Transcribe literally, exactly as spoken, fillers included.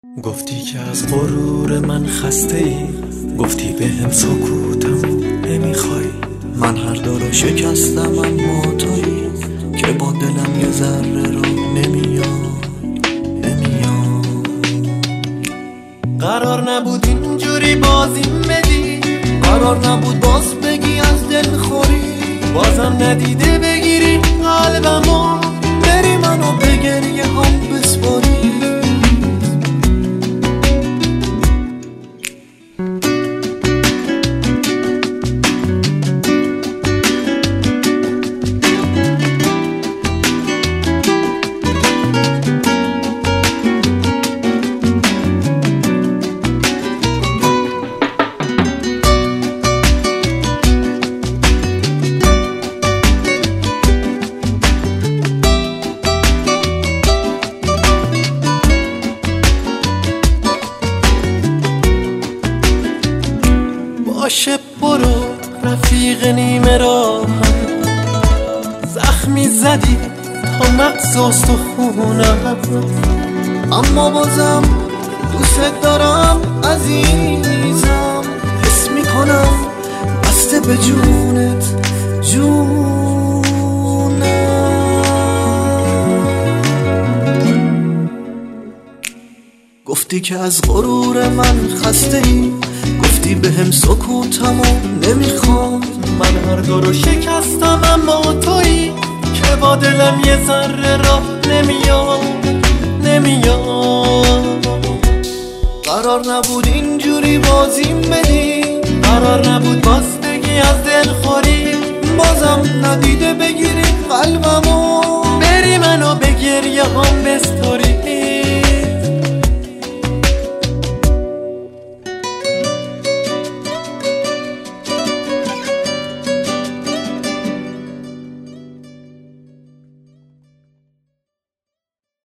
گفتی که از غرور من خسته ای، گفتی به هم سکوتم نمیخوای. من هر دو رو شکستم اما تویی که با دلم یه ذره رو نمیای نمیای. قرار نبود اینجوری بازیم بدی، قرار نبود باز بگی از دل خوری، بازم ندیده بگیری قلبمو، بری منو به گریه هم بسپاری. باشه برو رفیق نیمه راهم، زخمی زدی تا مغز استخونم، اما بازم دوست دارم عزیزم. حس میکنم بسته به جونت جونم. گفتی که از غرور من خسته ای، گفتی به هم سکوتم و نمیخوام. من هر دو رو شکستم اما تویی که با دلم یه ذره را نمیاد نمیاد. قرار نبود اینجوری بازیم بدی، قرار نبود باز بگی از دل خوری، بازم ندیده بگیری قلبم